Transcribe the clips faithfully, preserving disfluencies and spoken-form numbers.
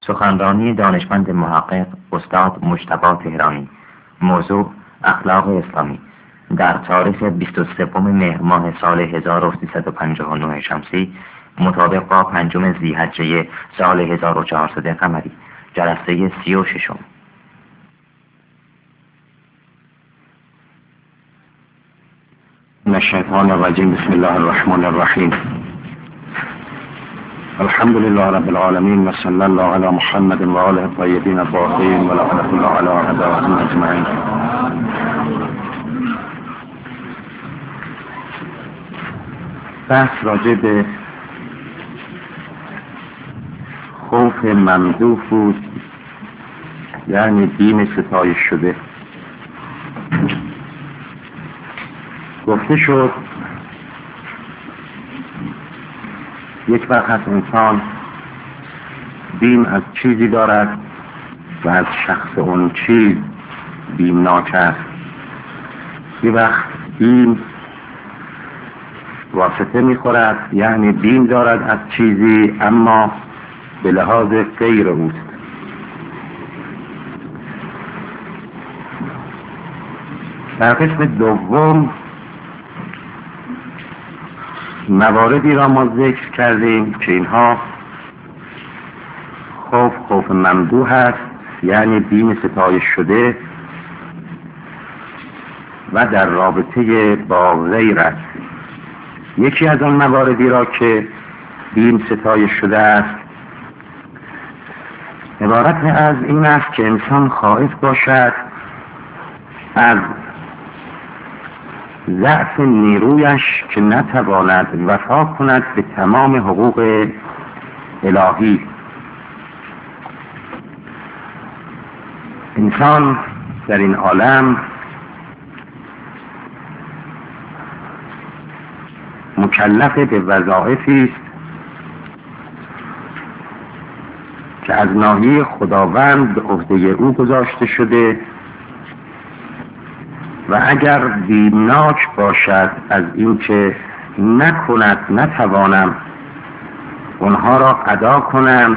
سخنرانی دانشمند محقق استاد مجتبی تهرانی. موضوع اخلاق اسلامی در تاریخ بیست و سوم مهر ماه سال هزار و سیصد و پنجاه و نه شمسی مطابق با پنجم ذی‌حجه سال هزار و چهارصد قمری، جلسه سی و ششم. من الشیطان الرجیم. بسم الله الرحمن الرحیم. الحمد لله رب العالمین و صلی الله علی محمد و آله الطیبین الطاهرین و لعنة الله علی اعدائهم اجمعین. بحث راجع به خوف ممدوح بود، یعنی دین ستایش شده. گفته شد یک وقت انسان بیم از چیزی دارد و از شخص اون چیز بیمناک است. یک وقت بیم واسطه میخورد، یعنی بیم دارد از چیزی اما به لحاظ غیر اوست. در قسم دوم مواردی را ما ذکر کردیم که اینها خوف خوف ممدوح است، یعنی بیم ستایش شده و در رابطه با غیر است. یکی از آن مواردی را که بیم ستایش شده است عبارت از این است که انسان خائف باشد از ضعف نیرویش که نتواند وفا کند به تمام حقوق الهی. انسان در این عالم مکلف به وظایفی است که از ناحیه خداوند به عهده او گذاشته شده و اگر بیمناک باشد از اینکه نکند نتوانم اونها را ادا کنم،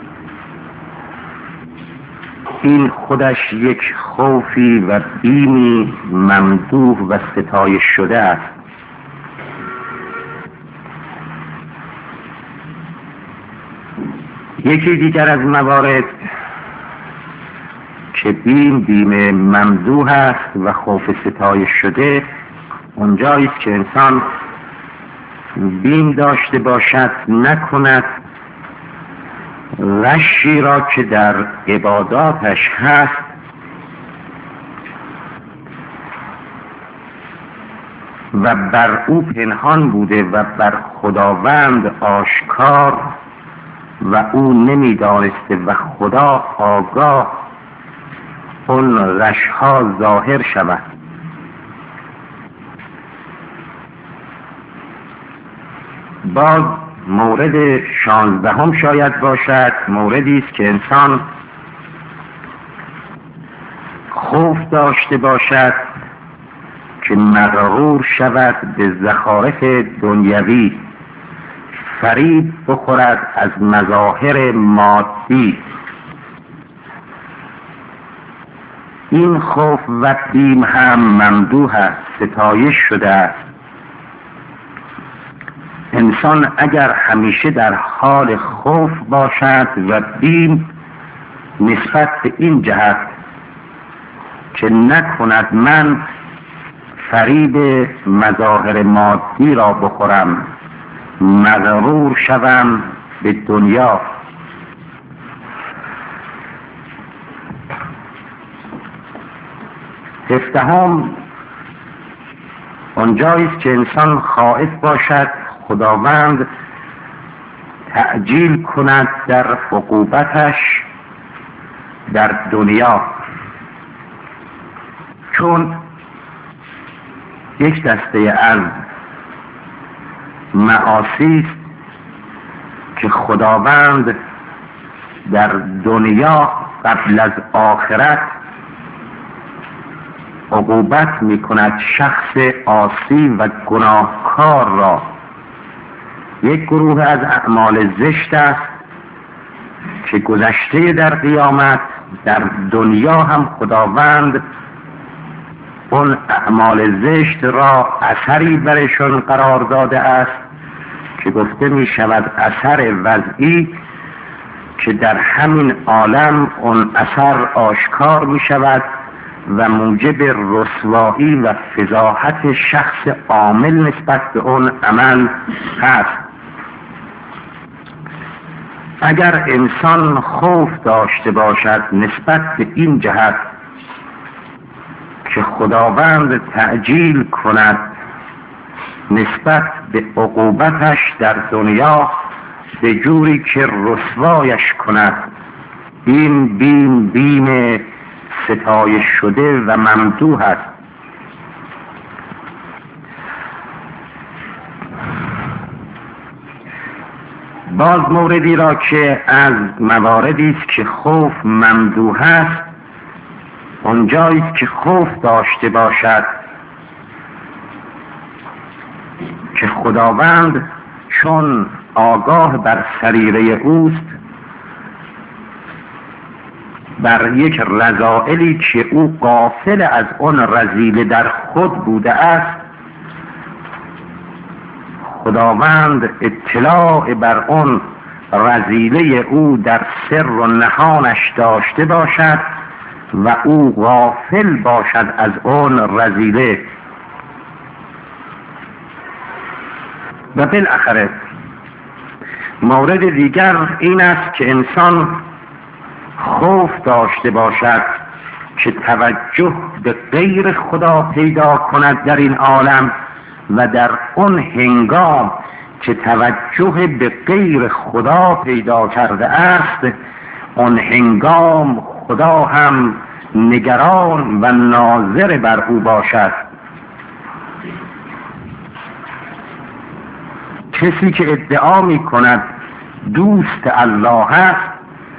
این خودش یک خوفی و بیمی ممدوح و ستایش شده است. یکی دیگر از موارد که بیم بیم ممدوح است و خوف ستایش شده اونجایی است که انسان بیم داشته باشد نکند غشی را که در عباداتش هست و بر او پنهان بوده و بر خداوند آشکار و او نمیدانسته و خدا آگاه اون غش‌ها ظاهر شود. باز مورد شانزدهم شاید باشد، موردی است که انسان خوف داشته باشد که مغرور شود به زخارف دنیوی، فریب بخورد از مظاهر مادی. این خوف و بیم هم ممدوح است، ستایش شده است. انسان اگر همیشه در حال خوف باشد و بیم نسبت به این جهت که نکند من فریب مظاهر مادی را بخورم، مغرور شوم به دنیا. هفدهم اونجایی است که انسان خائف باشد خداوند تعجیل کند در عقوبتش در دنیا، چون یک دسته از معاصی است که خداوند در دنیا قبل از آخرت عقوبت می کند شخص عاصی و گناهکار را. یک گروه از اعمال زشت است که گذشته در قیامت در دنیا هم خداوند اون اعمال زشت را اثری برشون قرار داده است که گفته می شود اثر وضعی که در همین عالم اون اثر آشکار می شود و موجب رسوایی و فضاحت شخص عامل نسبت به اون عمل هست. اگر انسان خوف داشته باشد نسبت به این جهت که خداوند تعجیل کند نسبت به عقوبتش در دنیا به جوری که رسوایش کند، این بیم بیم ستایش شده و ممدوح است. باز موردی را که از مواردی است که خوف ممدوح است، اونجایی است که خوف داشته باشد که خداوند چون آگاه بر سریره اوست بر یک رذائلی که او غافل از آن رذیله در خود بوده است، خداوند اطلاع بر آن رذیله او در سر و نهانش داشته باشد و او غافل باشد از آن رذیله. و بالاخره مورد دیگر این است که انسان خوف داشته باشد که توجه به غیر خدا پیدا کند در این عالم و در اون هنگام که توجه به غیر خدا پیدا کرده است، اون هنگام خدا هم نگران و ناظر بر او باشد. کسی که ادعا می کند دوست الله است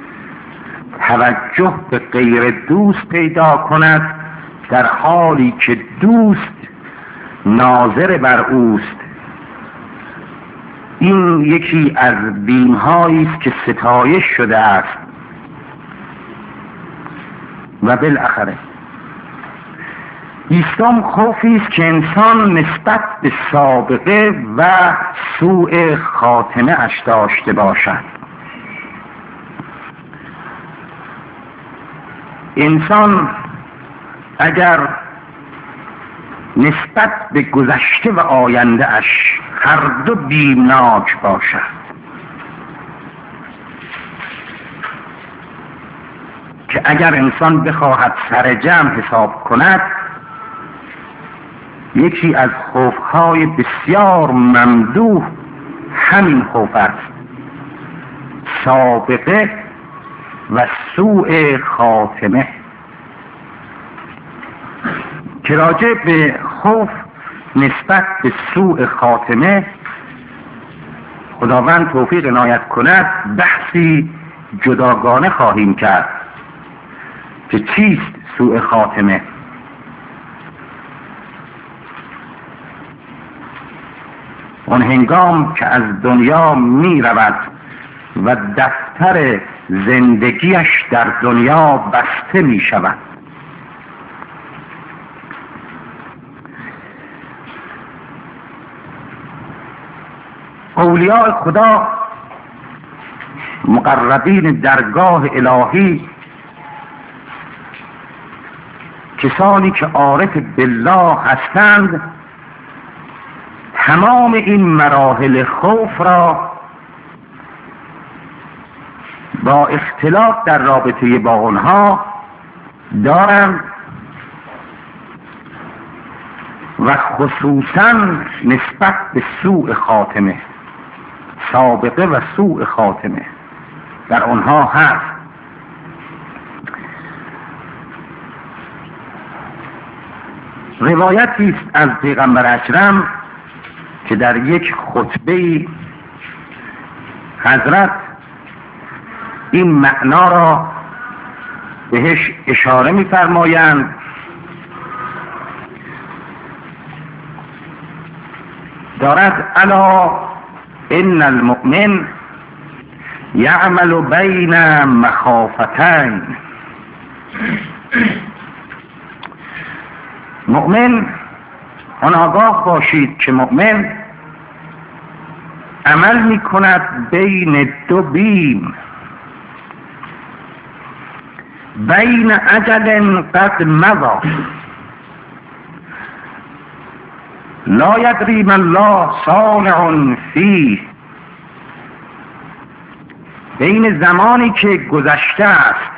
توجه به غیر دوست پیدا کند در حالی که دوست ناظر بر اوست، این یکی از بیم‌هایی است که ستایش شده است. و بالاخره بیستم خوفی است که انسان نسبت به سابقه و سوء خاتمه اش داشته باشد. انسان اگر نسبت به گذشته و آینده اش هر دو بیمناک باشد که اگر انسان بخواهد سرجم حساب کند، یکی از خوفهای بسیار ممدوح همین خوف است، سابقه و سوء خاتمه. که راجع به خوف نسبت به سوء خاتمه خداوند توفیق عنایت کند بحثی جداگانه خواهیم کرد که چیست سوء خاتمه. اون هنگام که از دنیا می رود و دفتر زندگیش در دنیا بسته می شود. اولیاء خدا مقربین درگاه الهی، کسانی که عارف بالله هستند، تمام این مراحل خوف را با اختلاف در رابطه با آنها دارند و خصوصا نسبت به سوء خاتمه، سابقه و سوء خاتمه در آنها هست. روایتی است از پیغمبر اکرم که در یک خطبه حضرت این معنا را بهش اشاره می‌فرمایند دارد: الا ان المؤمن یعمل بین مخافتین. مؤمن آن آگاه باشید که مؤمن عمل می کند بین دو بیم، بین اجل قد مضی لا یدری ما الله صانع فیه، بین زمانی که گذشته است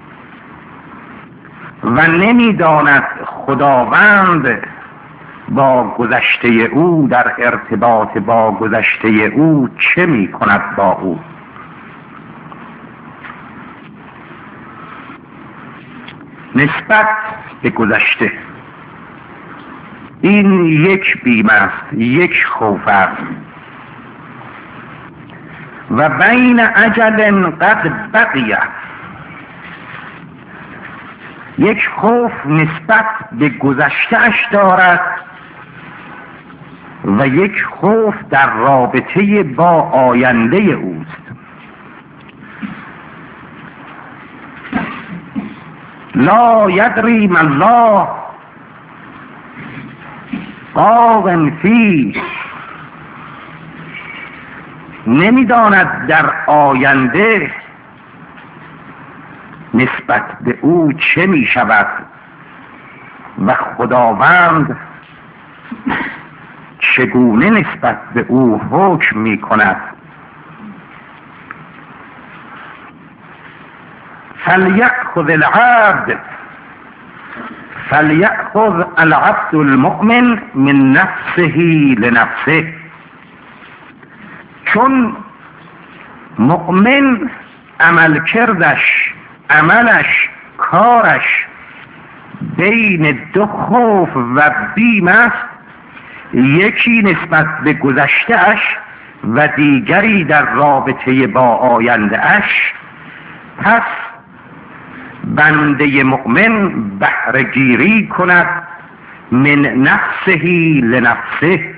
و نمیداند خداوند با گذشته او در ارتباط با گذشته او چه می کند با او. نسبت به گذشته این یک بیم است، یک خوف است. و بین اجل قد بقیه، یک خوف نسبت به گذشته‌اش دارد و یک خوف در رابطه با آینده اوست. لا یدری ما الله قاض فیه، نمیداند در آینده نسبت به او چه می شود و خداوند چگونه نسبت به او حکم می کند. فلیأخذ العبد فلیأخذ العبد المؤمن من نفسه لنفسه، چون مؤمن عمل کردش، عملش، کارش بین دو خوف و بیم است، یکی نسبت به گذشته‌اش و دیگری در رابطه با آینده‌اش، پس بنده مؤمن بهره گیری کند من نفسه لنفسه،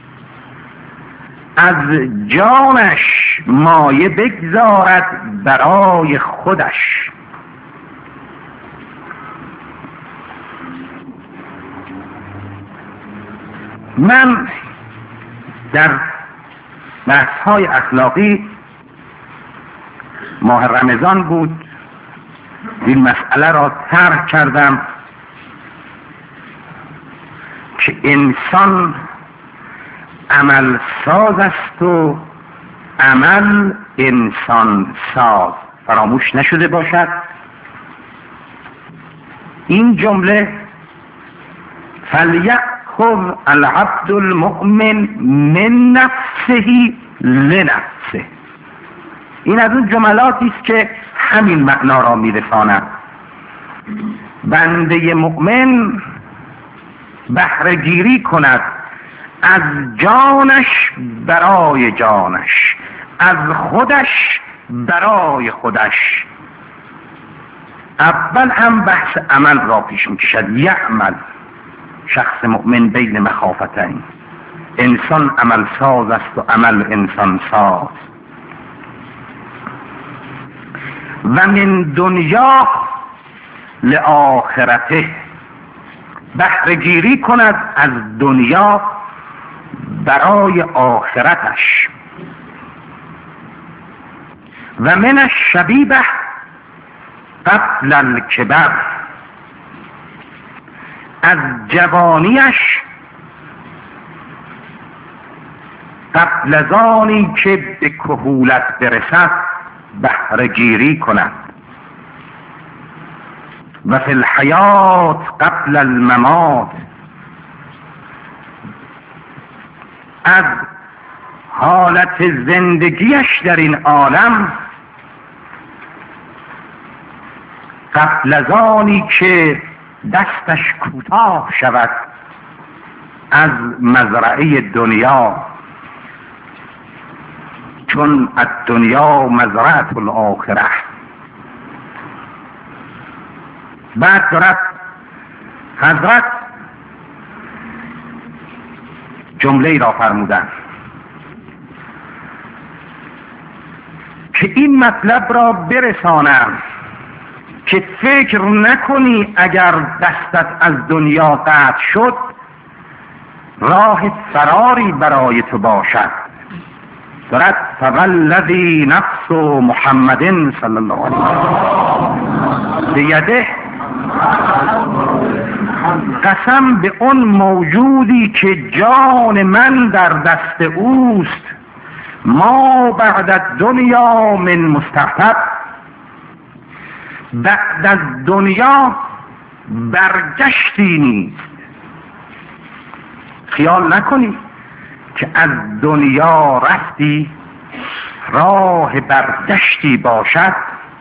از جانش مایه بگذارد برای خودش. من در بحث‌های اخلاقی، ماه رمضان بود، این مسئله را طرح کردم که انسان عمل ساز است و عمل انسان ساز فراموش نشده باشد. این جمله فلیأخذ العبد المؤمن من نفسه لنفسه، این از اون جملاتی است که همین معنا را میرساند. بنده مؤمن بهره گیری کند از جانش برای جانش، از خودش برای خودش. اول هم بحث عمل را پیش میکشد. یعمل، شخص مؤمن بین مخافتین، انسان عمل ساز است و عمل انسان ساز. و من دنیا لآخرته، بهره گیری کند از دنیا برای آخرتش. و من الشبیبه قبل الکبر، از جوانیش قبل از آنی که به کهولت برسد بهره گیری کند. و فی الحیات قبل الممات، از حالت زندگیش در این عالم قبل از آنی که دستش کوتاه شود از مزرعه دنیا، چون الدنیا مزرعه الاخره. بعد دارد حضرت جمله را فرمودن که که این مطلب را برسانم که فکر نکنی اگر دستت از دنیا قطع شد راه فراری برای تو باشد. دارد فوالذی نفس محمد صلی الله علیه وسلم بیده، قسم به اون موجودی که جان من در دست اوست، ما بعد از دنیا من مستحب، بعد از دنیا برگشتی نیست. خیال نکنی که از دنیا رفتی راه برگشتی باشد.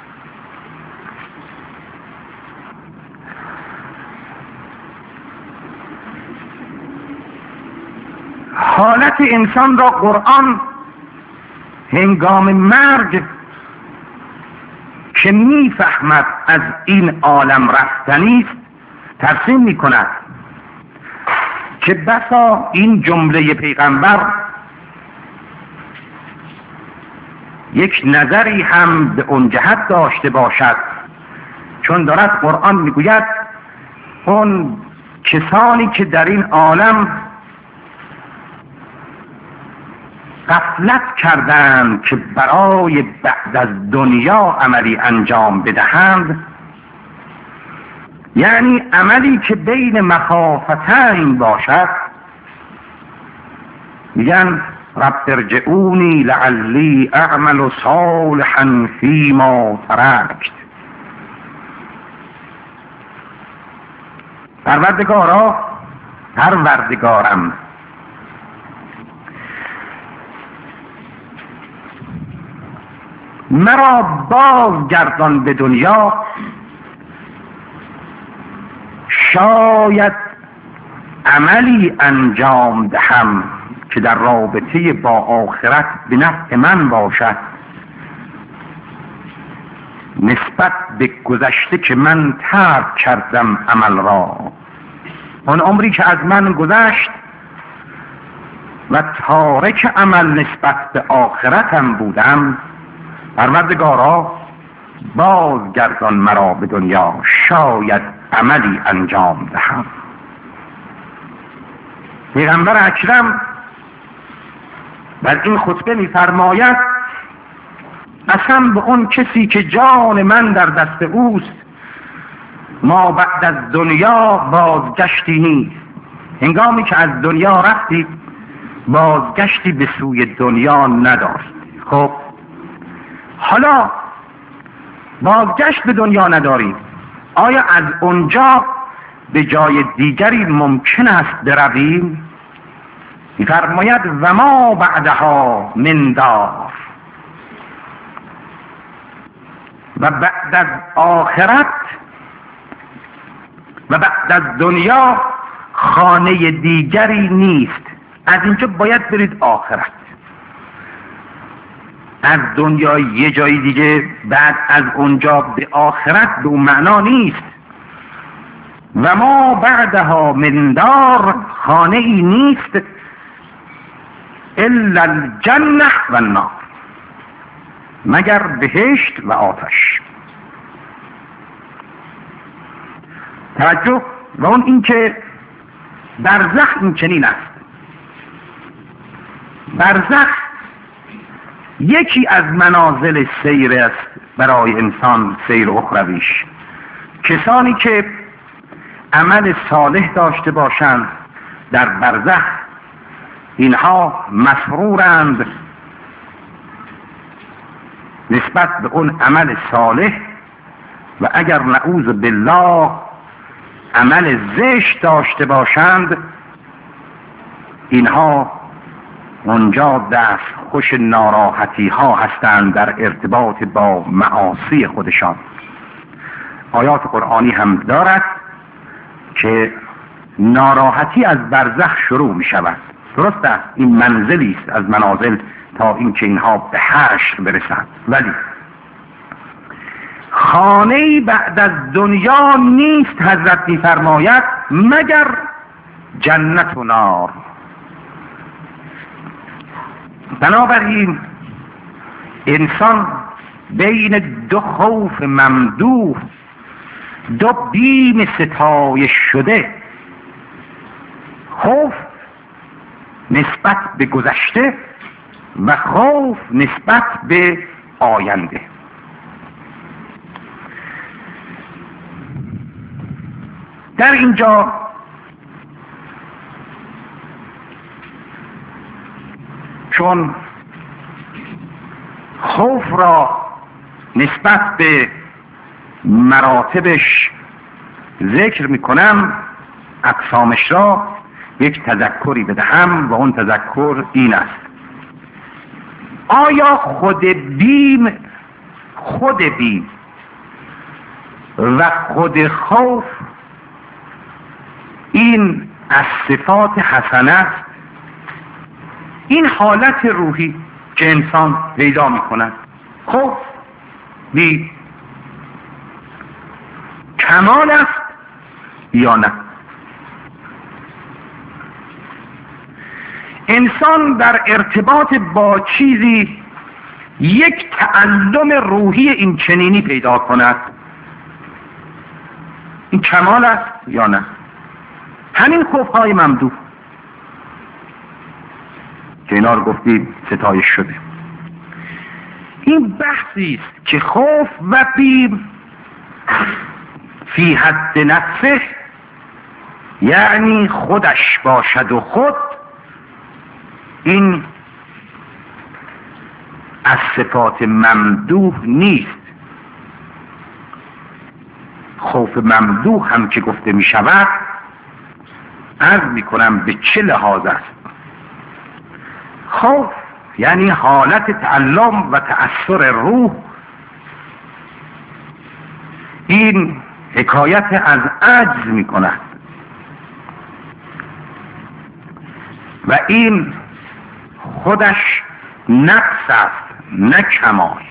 حالت انسان را قرآن هنگام مرگ که میفهمد از این عالم رفتنی است ترسیم میکند که بسا این جمله پیغمبر یک نظری هم به اون جهت داشته باشد، چون دارد قرآن میگوید اون کسانی که در این عالم غفلت کردند که برای بعد از دنیا عملی انجام بدهند، یعنی عملی که بین مخافتین باشد، میگن رب ارجعونی لعلی اعمل صالحا فیما ترکت. پروردگارا، پروردگارم مرا بازگردان به دنیا، شاید عملی انجام دهم که در رابطه با آخرت به نفع من باشد، نسبت به گذشته که من ترک کردم عمل را. اون عمری که از من گذشت و تارک عمل نسبت به آخرتم بودم، پروردگارا بازگردان مرا به دنیا، شاید عملی انجام دهم. پیغمبر اکرم در این خطبه می‌فرماید قسم به اون کسی که جان من در دست اوست، ما بعد از دنیا بازگشتی نیست. هنگامی که از دنیا رفتی بازگشتی به سوی دنیا نداشت. خب حالا بازگشت به دنیا نداری، آیا از اونجا به جای دیگری ممکن است برویم؟ می‌فرماید و ما بعدها من دار، و بعد از آخرت و بعد از دنیا خانه دیگری نیست. از اینجا باید برید آخرت. از دنیا یه جای دیگه بعد از اونجا به آخرت به اون معنا نیست. و ما بعدها من دار، خانه ای نیست الا الجنه و النار، مگر بهشت و آتش. توجه و اون این که برزخ این چنین است. برزخ یکی از منازل سیر است برای انسان، سیر اخرویش. کسانی که عمل صالح داشته باشند در برزخ، اینها مسرورند نسبت به اون عمل صالح، و اگر نعوذ بالله عمل زشت داشته باشند، اینها اونجا دست خوش ناراحتی ها هستند در ارتباط با معاصی خودشان. آیات قرآنی هم دارد که ناراحتی از برزخ شروع می شود. درست است این منزلی است از منازل تا اینکه اینها به حشر برسند، ولی خانه بعد از دنیا نیست. حضرت می فرماید مگر جنت و نار. بنابراین انسان بین دو خوف ممدوح، دو بیم ستایش شده. خوف نسبت به گذشته و خوف نسبت به آینده. در اینجا چون خوف را نسبت به مراتبش ذکر میکنم، اقسامش را یک تذکری بدهم و اون تذکر این است: آیا خود بیم خود بیم و خود خوف این از صفات حسنه است؟ این حالت روحی که انسان پیدا می کند، خوف بیم، کمال است یا نه؟ انسان در ارتباط با چیزی یک تعلم روحی این چنینی پیدا کند، این کمال است یا نه؟ همین خوفهای ممدوح که اینا رو گفتیم ستایش شده. این بحثی است که خوف و بیم فی حد نفسه، یعنی خودش باشد و خود، این از صفات ممدوح نیست. خوف ممدوح هم که گفته می شود، عرض می کنم به چه لحاظ است. خوف یعنی حالت تعلم و تأثر روح، این حکایت از عجز می کند و این خودش نقص است نه کمال.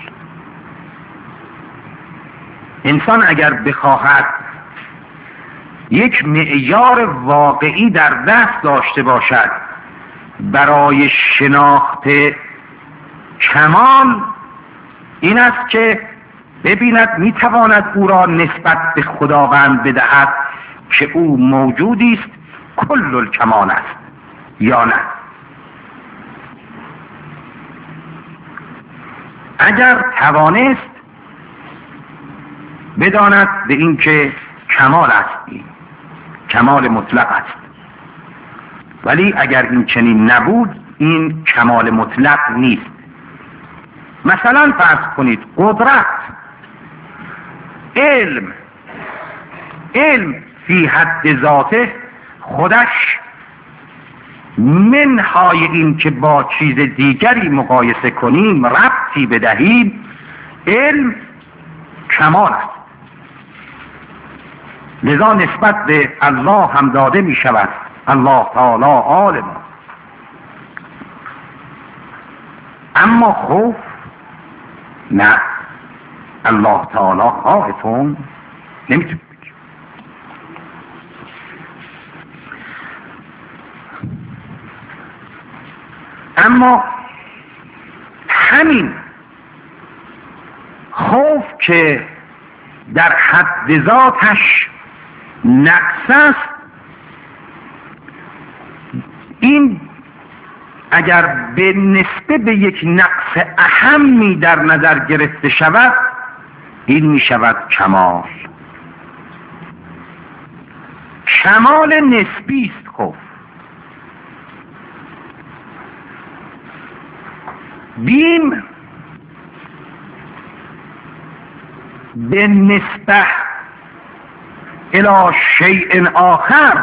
انسان اگر بخواهد یک معیار واقعی در دست داشته باشد برای شناخت کمال، این است که ببیند میتواند او را نسبت به خداوند بدهد که او موجودی است کل الکمال است یا نه. اگر توانست بداند به این که کمال است، این کمال مطلق است. ولی اگر این چنین نبود، این کمال مطلق نیست. مثلا فرض کنید قدرت، علم علم فی حد ذاته خودش، منهای این که با چیز دیگری مقایسه کنیم ربطی بدهیم، علم کمال است. لذا نسبت به الله هم داده می شود الله تعالی عالم. اما خوف نه، الله تعالی خائفون نمیتونه. اما همین خوف که در حد ذاتش نقص است، این اگر به نسبه به یک نقص اهمی در نظر گرفته شود، این می شود کمال. کمال نسبی است خوف. بیم به نسبه الی شیء آخر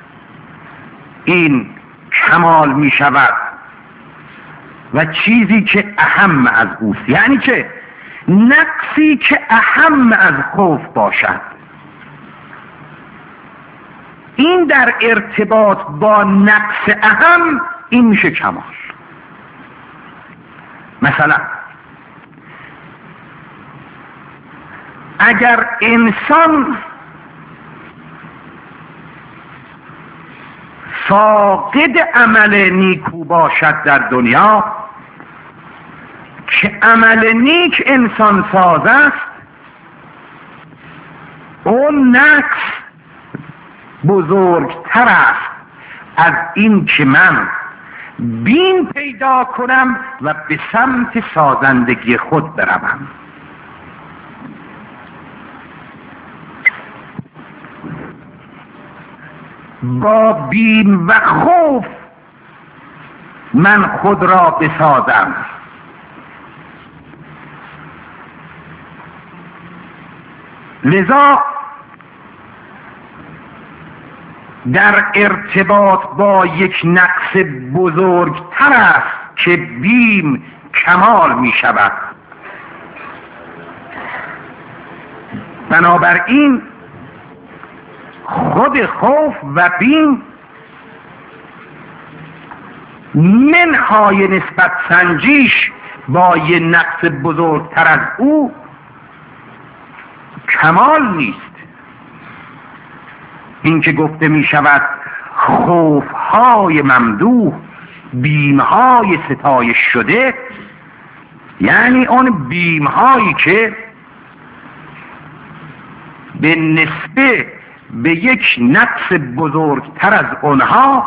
این کمال می شود و چیزی که اهم از اوست، یعنی که نقصی که اهم از خوف باشد، این در ارتباط با نقص اهم این میشه کمال. مثلا اگر انسان فاقد عمل نیکو باشد در دنیا، که عمل نیک انسان ساز است، اون نقص بزرگتر است از این که من بیم پیدا کنم و به سمت سازندگی خود بروم. با بیم و خوف من خود را بسازم. لذا در ارتباط با یک نقص بزرگتر است که بیم کمال می شود. بنابراین خود خوف و بیم منهای نسبت سنجیش با یک نقص بزرگتر از او کمال نیست. این که گفته می شود خوفهای ممدوح بیمهای ستایش شده، یعنی اون بیمهایی که به نسبه به یک نقص بزرگتر از اونها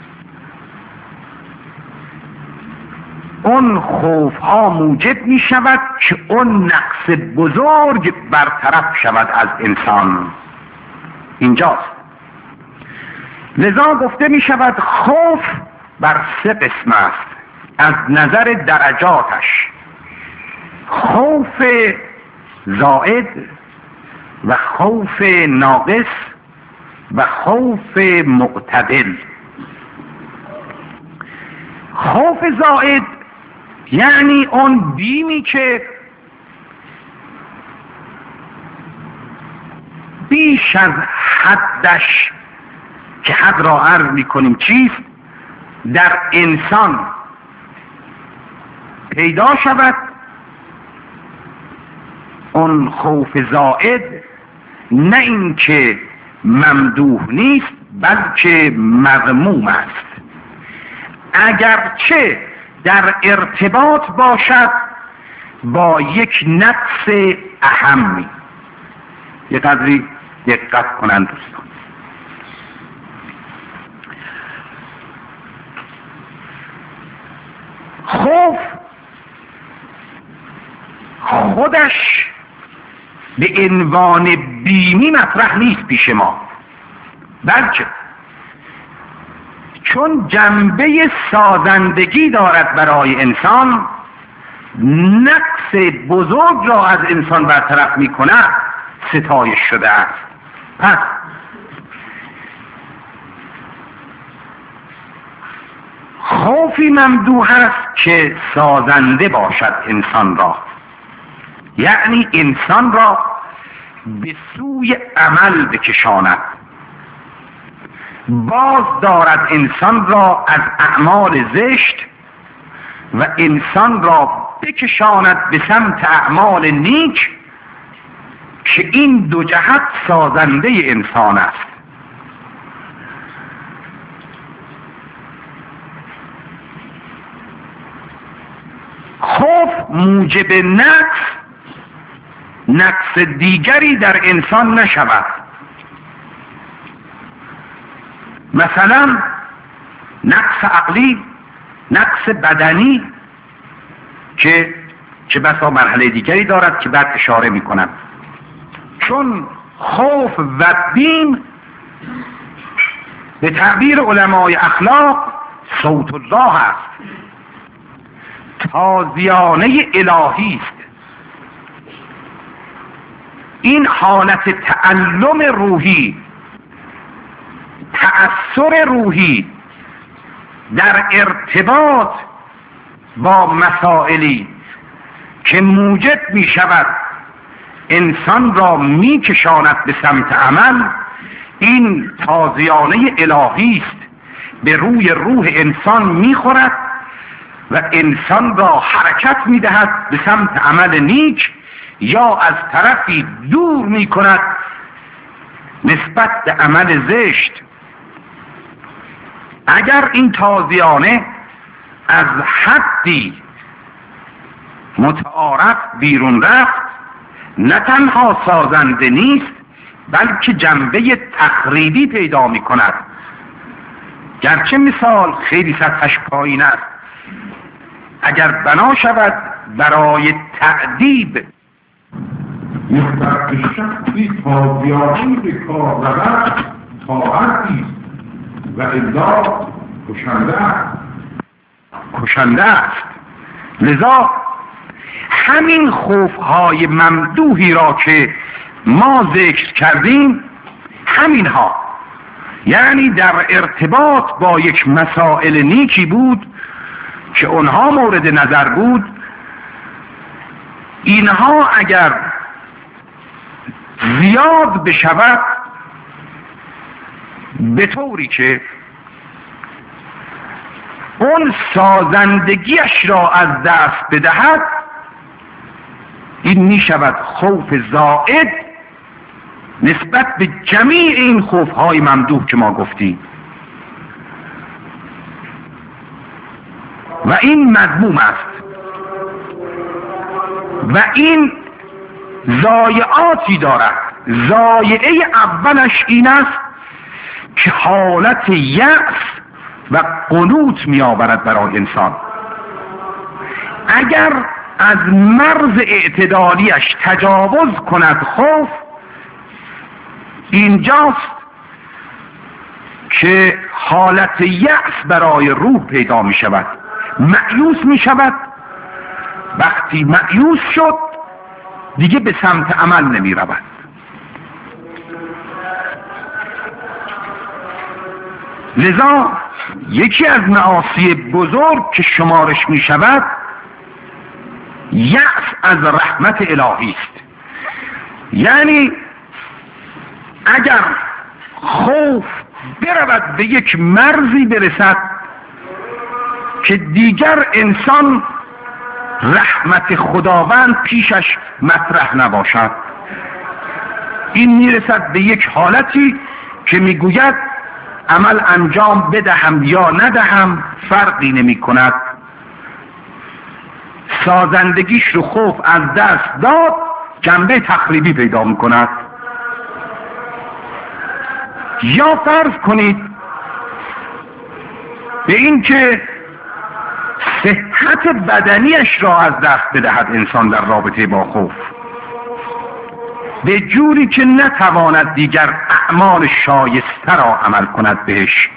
اون خوفها موجب می شود که اون نقص بزرگ برطرف شود از انسان. اینجاست. لذا گفته می شود خوف بر سه قسم است از نظر درجاتش: خوف زائد و خوف ناقص و خوف معتدل. خوف زائد یعنی اون بیمی که بیش از حدش، که حد را عرض می کنیم چیست، در انسان پیدا شود. اون خوف زائد نه اینکه ممدوح نیست بلکه مذموم است، اگرچه در ارتباط باشد با یک نقص اهمی. یک قدری دقت کنند دوستان. خوف خودش به عنوان بیمی مطرح نیست پیش ما، بلکه چون جنبه سازندگی دارد برای انسان، نقص بزرگ را از انسان برطرف می کند، ستایش شده است. پس خوفی ممدوح است که سازنده باشد انسان را، یعنی انسان را به سوی عمل بکشاند، باز دارد انسان را از اعمال زشت و انسان را بکشاند به سمت اعمال نیک، که این دو جهت سازنده انسان است. خوف موجب نقص نقص دیگری در انسان نشود. مثلا نقص عقلی، نقص بدنی که چه بسا مرحله دیگری دارد که بعد اشاره می کنم. چون خوف و بیم به تعبیر علمای اخلاق صوت الله است، تازیانه الهی است. این حالت تعلم روحی، تأثر روحی در ارتباط با مسائلی که موجب می شود انسان را می کشاند به سمت عمل، این تازیانه الهی است، به روی روح انسان می خورد و انسان را حرکت می دهد به سمت عمل نیک، یا از طرفی دور می کند نسبت به عمل زشت. اگر این تازیانه از حدی متعارف بیرون رفت نه تنها سازنده نیست بلکه جنبه تخریبی پیدا می کند. گرچه مثال خیلی سطحش پایین است، اگر بنا شود برای تعدیب یک وقت شخصی تازیانی به کار رود طاعتی و الا کشنده است کشنده است. لذا همین خوفهای ممدوحی را که ما ذکر کردیم، همینها یعنی در ارتباط با یک مسائل نیکی بود که اونها مورد نظر بود، اینها اگر زیاد بشود به طوری که اون سازندگیش را از دست بدهد، این می شود خوف زائد نسبت به جمیع این خوفهای ممدوح که ما گفتیم و این مذموم است و این ضایعاتی دارد. ضایعه اولش این است که حالت یأس و قنوط می آورد برای انسان. اگر از مرز اعتدالیش تجاوز کند خوف، اینجاست که حالت یأس برای روح پیدا می شود، مأیوس می شود. وقتی مأیوس شد دیگه به سمت عمل نمی رود. لذا یکی از معاصی بزرگ که شمارش می شود یأس از رحمت الهی است. یعنی اگر خوف برود به یک مرزی برسد که دیگر انسان رحمت خداوند پیشش مطرح نباشد، این میرسد به یک حالتی که میگوید عمل انجام بدهم یا ندهم فرقی نمی کند. سازندگیش رو خوف از دست داد، جنبه تخریبی پیدا می کند. یا فرض کنید به این که صحت بدنیش را از دست بدهد انسان در رابطه با خوف، به جوری که نتواند دیگر اعمال شایسته را عمل کند بهش.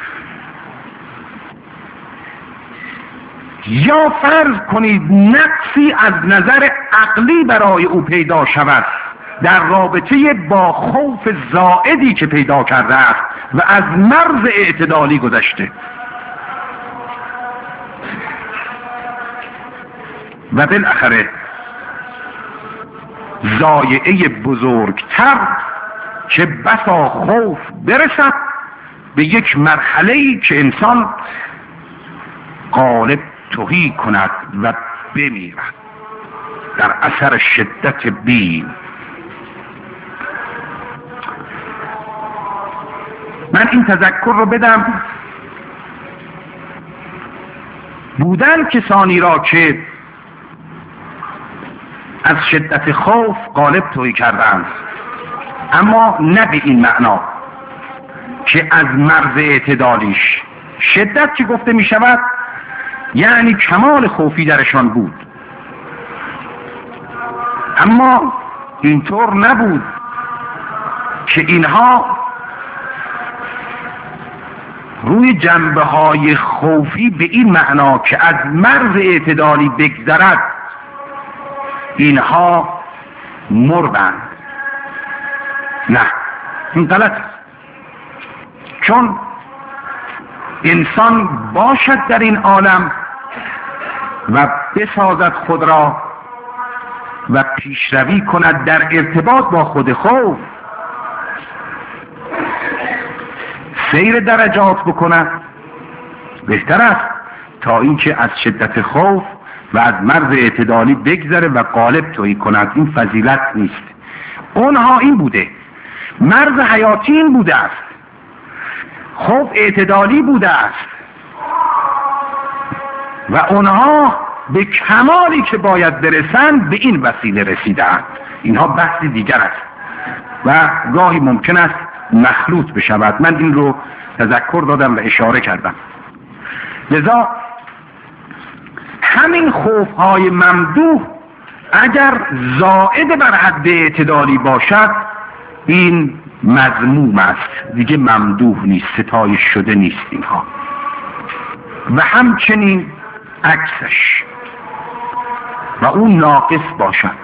یا فرض کنید نقصی از نظر عقلی برای او پیدا شود در رابطه با خوف زائدی که پیدا کرده است و از مرز اعتدالی گذشته. و بالاخره ضایعه بزرگتر که بسا خوف برسد به یک مرحله‌ای که انسان غالب تهی کند و بمیرد در اثر شدت بیم. من این تذکر رو بدم، بودن کسانی را که از شدت خوف غالب تهی کردند، اما نه به این معنا که از مرز اعتدالیش. شدت که گفته می شود یعنی کمال خوفی درشان بود، اما اینطور نبود که اینها روی جنبه های خوفی به این معنا که از مرز اعتدالی بگذرد اینها مردند. نه، این غلط است. چون انسان باشد در این عالم و بسازد خود را و پیشروی کند در ارتباط با خود خوف، سیر درجات بکند، بهتر است تا اینکه از شدت خوف و از مرز اعتدالی بگذره و غالب تهی کند. این فضیلت نیست. اونها این بوده، مرز حیاتی این بوده است، خوف اعتدالی بوده است و اونها به کمالی که باید برسند به این وسیله رسیدند. اینها بحثی دیگر است و گاهی ممکن است مخلوط بشود. من این رو تذکر دادم و اشاره کردم. لذا همین خوفهای ممدوح اگر زائد بر حد اعتدالی باشد این مذموم است، دیگه ممدوح نیست، ستایش شده نیست اینها. و همچنین عکسش و اون ناقص باشد،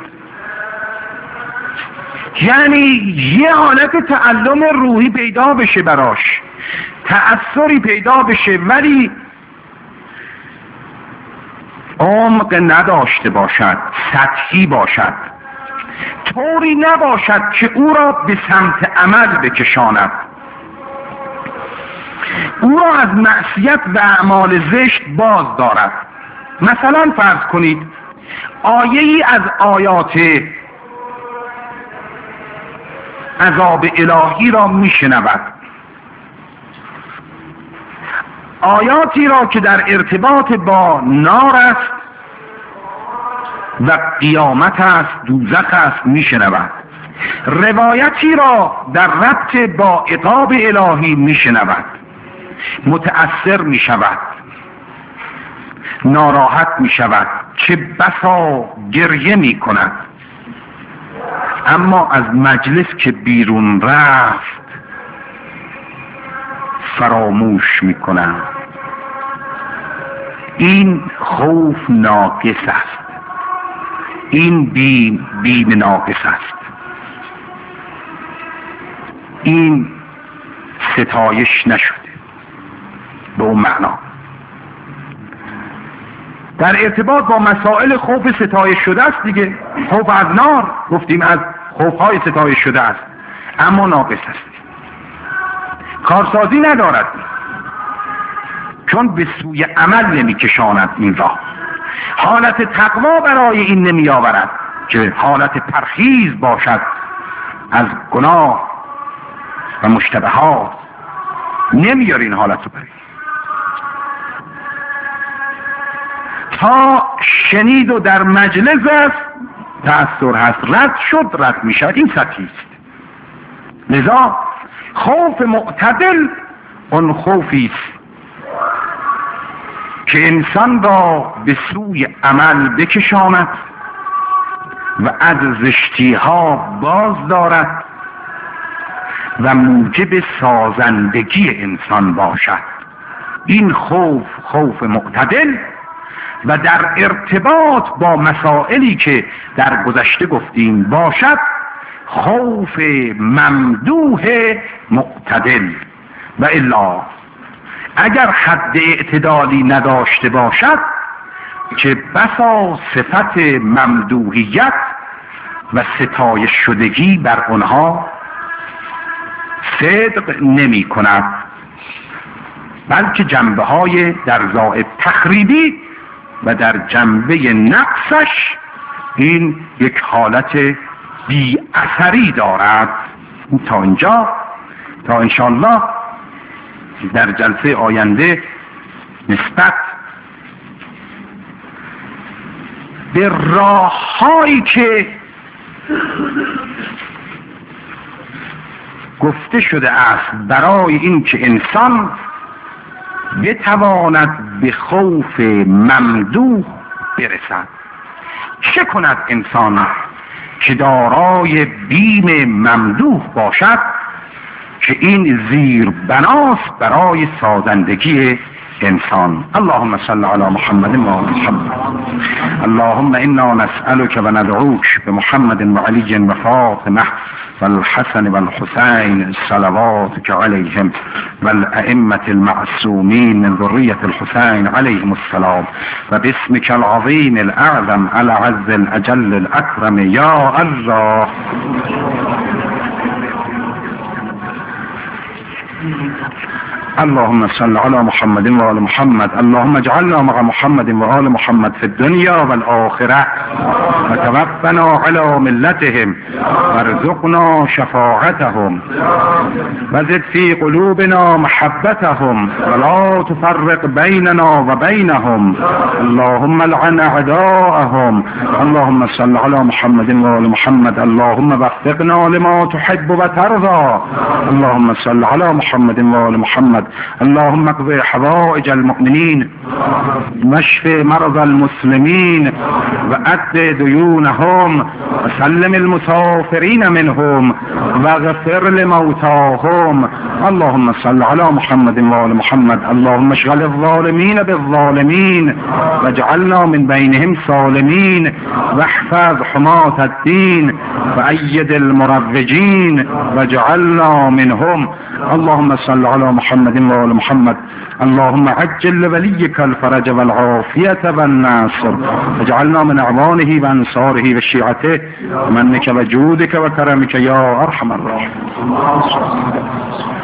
یعنی یه حالت تعلم روحی پیدا بشه براش، تأثری پیدا بشه، ولی عمق نداشته باشد، سطحی باشد، طوری نباشد که او را به سمت عمل بکشاند، او را از معصیت و اعمال زشت باز دارد. مثلا فرض کنید آیه ای از آیات عذاب الهی را میشنود، آیاتی را که در ارتباط با نار است و قیامت است، دوزخ است میشنود، روایتی را در ربط با عقاب الهی میشنود، متأثر میشود، ناراحت میشود، چه بسا گریه میکند، اما از مجلس که بیرون رفت فراموش میکنند. این خوف ناقص است، این بیم بیم ناقص است، این ستایش نشده به اون معنا. در ارتباط با مسائل خوف ستایش شده است دیگه. خوف از نار گفتیم از خوفهای ستایش شده است، اما ناقص است، کارسازی ندارد، چون به سوی عمل نمی کشاند این راه. حالت تقوا برای این نمی آورد که حالت پرهیز باشد از گناه و مشتبهات، نمیار این حالت رو برای تا شنید و در مجلس است تأثیر هست، رد شد رد می شود، این سطحی است. لذا خوف معتدل اون خوفی است که انسان را به سوی عمل بکشاند و از زشتی ها باز دارد و موجب سازندگی انسان باشد. این خوف خوف معتدل و در ارتباط با مسائلی که در گذشته گفتیم باشد خوف ممدوح معتدل. و الا اگر حد اعتدالی نداشته باشد که بسا صفت ممدوحیت و ستایش شدگی بر آنها صدق نمی کند، بلکه جنبه های در ضائع تخریبی و در جنبه نقصش این یک حالت بی اثری دارد. تا اینجا، تا انشاءالله در جلسه آینده نسبت به راه‌هایی که گفته شده است برای این که انسان بتواند به خوف ممدوح برسد. چه کند انسان که دارای بیم ممدوح باشد که این زیر بناست برای سازندگی انسان. اللهم صل علی محمد و آل محمد. اللهم انا نسألك و ندعوك بمحمد و علی و فاطمه والحسن والحسين صلواتك عليهم والأئمة المعصومين من ذرية الحسين عليهم السلام وباسمك العظيم الأعظم الأعز الأجل الأكرم يا الله. اللهم صل على محمد وآل محمد. اللهم اجعلنا مع محمد وآل محمد في الدنيا والآخرة، وتوفنا على ملتهم، وارزقنا شفاعتهم، وزد في قلوبنا محبتهم، ولا تفرق بيننا وبينهم. اللهم لعن أعداءهم. اللهم صل على محمد وآل محمد. اللهم وفقنا لما تحب وترضى. اللهم صل على محمد وآل محمد. اللهم اقضي حوائج المؤمنين، واشف مرضى المسلمين، وأد ديونهم، وسلم المسافرين منهم، واغفر لموتاهم. اللهم صل على محمد وآل محمد. اللهم اشغل الظالمين بالظالمين، واجعلنا من بينهم سالمين، واحفظ حماة الدين، وأيد المروجين، واجعلنا منهم. اللهم صل على محمد وآل محمد. اللهم عجل لوليك الفرج والعافية والنصر، واجعلنا من أعوانه وأنصاره وشيعته، ومنك وجودك وكرمك يا أرحم الراحمين.